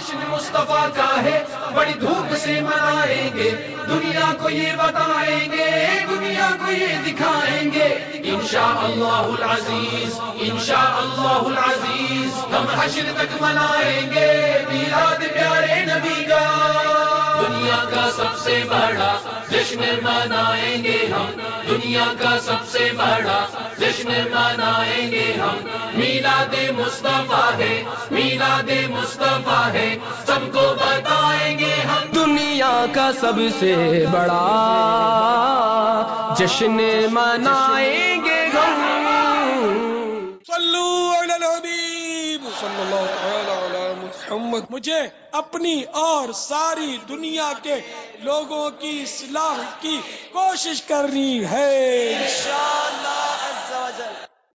जश्न मुस्तफा का है, बड़ी धूम से मनाएंगे, दुनिया को ये बताएंगे, दुनिया को ये दिखाएंगे। इंशाअल्लाहुल अजीज, इंशाअल्लाहुल अजीज, हम हश्र तक मनाएंगे मीलाद प्यारे नबी का। दुनिया का सबसे बड़ा जश्न मनाएंगे हम, दुनिया का सबसे बड़ा जश्न मनाएंगे हम। मीलादे मुस्तफा है, मीलादे मुस्तफा है, सबको बताएंगे हम। दुनिया का सबसे बड़ा जश्न मनाएंगे हम। सल्लू अलल हबीब सल्लल्लाहु तआला अला मुहम्मद। मुझे अपनी और सारी दुनिया के लोगों की इस्लाह की कोशिश करनी है इंशाअल्लाह।